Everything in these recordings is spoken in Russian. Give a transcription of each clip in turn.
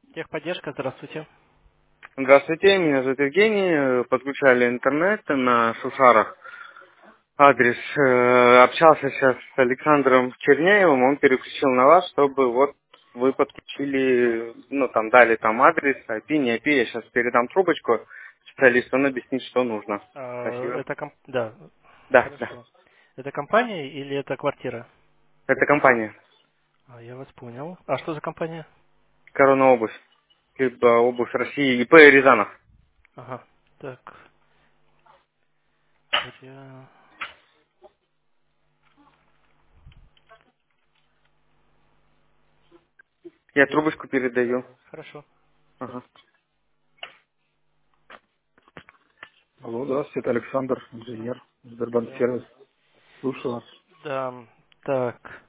Техподдержка, здравствуйте. Здравствуйте, меня зовут Евгений. Подключали интернет на Шушарах. Адрес. Общался сейчас с Александром Черняевым, он переключил на вас, чтобы вот вы подключили, ну там дали там адрес, IP, не IP. Я сейчас передам трубочку специалисту, он объяснит, что нужно. Спасибо. Да, Да, да. хорошо. Это компания или это квартира? Это компания. Я вас понял. А что за компания? Корона обувь. Либо обувь России. ИП Рязанов. Ага. Так. Я... Я трубочку передаю. Хорошо. Ага. Алло, здравствуйте, это Александр, инженер, Сбербанк Да. сервис. Слушаю вас. Да. Так.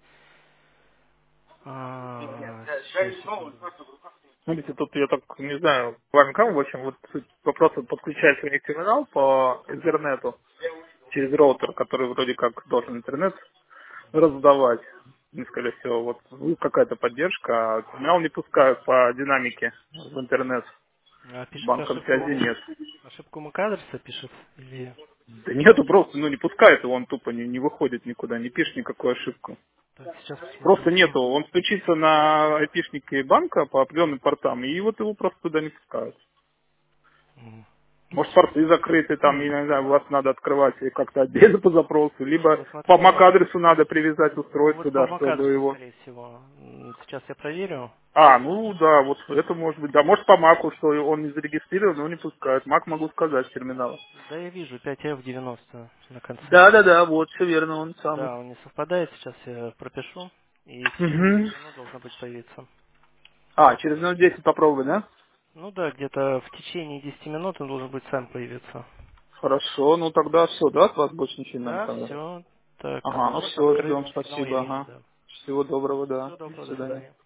Сейчас, секунду. Смотрите, тут я так не знаю, вами как, в общем, вот суть вопроса, подключается у них терминал по интернету через роутер, который вроде как должен интернет раздавать. Ну, скорее всего, вот какая-то поддержка, а терминал не пускают по динамике в интернет. С Пишет банком связи нет. ошибку MAC-адреса пишет? Или... Да нету просто, ну не пускает его, он тупо не выходит никуда, не пишет никакую ошибку. Так, сейчас посмотрю. Просто нету. Он стучится на айпишнике банка по определенным портам, и вот его просто туда не пускают. М. Ну, Может, сейчас. порты закрыты, там, я не знаю, вас надо открывать и как-то отдельно по запросу, Сейчас либо я по смотрю. MAC-адресу надо привязать Ну, устройство, вот по да, чтобы MAC-адресу, его... скорее всего. Сейчас я проверю. А, ну да, вот это может быть. Да, может по МАКу, что он не зарегистрирован, но не пускают. МАК могу сказать с терминала. Да, я вижу, 5F90 на конце. Да, вот, все верно, он самый. Да, он не совпадает, сейчас я пропишу, и в течение Угу. 10 минут должно быть появиться. А, через минут 10 попробуй, да? Ну да, где-то в течение 10 минут он должен быть сам появиться. Хорошо, ну тогда все, да, от вас больше ничего не надо Да, тогда. все. Так, Ага, ну вот все, открыт, ждем, сигнал я спасибо, вижу, ага. да. Всего доброго, да. Всего До доброго, до свидания. свидания.